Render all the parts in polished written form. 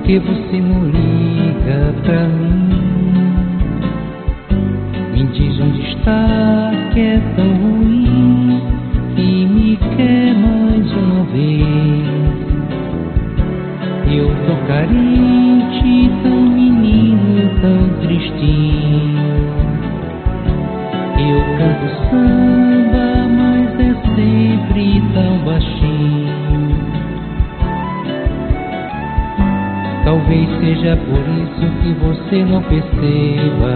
que você não liga pra mim? Me diz onde está, que é tão ruim e me quer mais uma vez. Eu tô carente, tão menino, tão tristinho. Eu canto samba, mas é sempre tão baixinho. Talvez seja por isso que você não perceba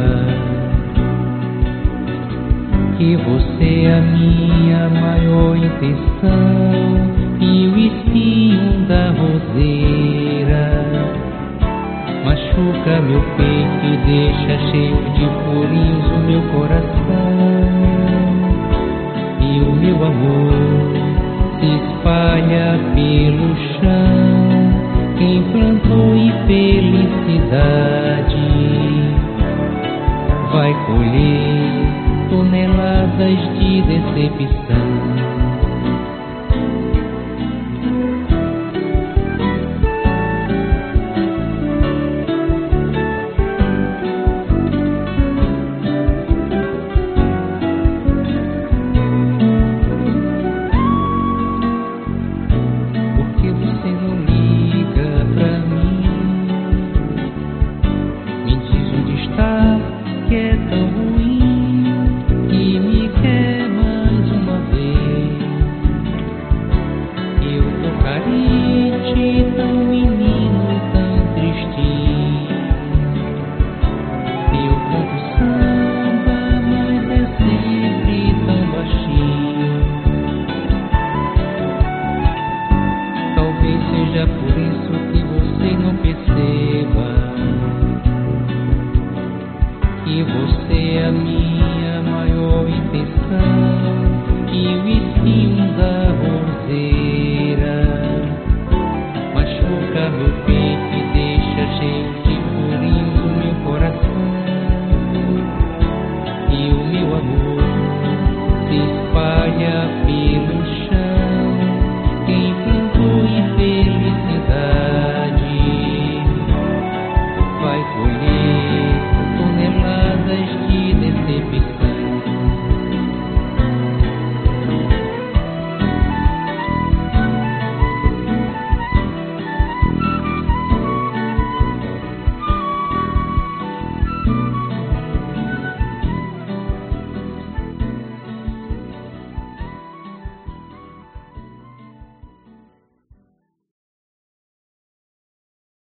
que você é a minha maior intenção e o espinho da roseira. Machuca meu peito e deixa cheio de furinhos o meu coração. E o meu amor se espalha pelo chão. Quem plantou infelicidade vai colher toneladas de decepção. Porque você não liga pra mim? Me diz onde está, que é tão ruim e me quer mais uma vez. Eu tô carente, tão menino, tão tristinho. Eu canto samba, mas é sempre tão baixinho. Talvez seja por isso que você não perceba que você é a minha maior intenção e o espinho da roseira machuca meu peito.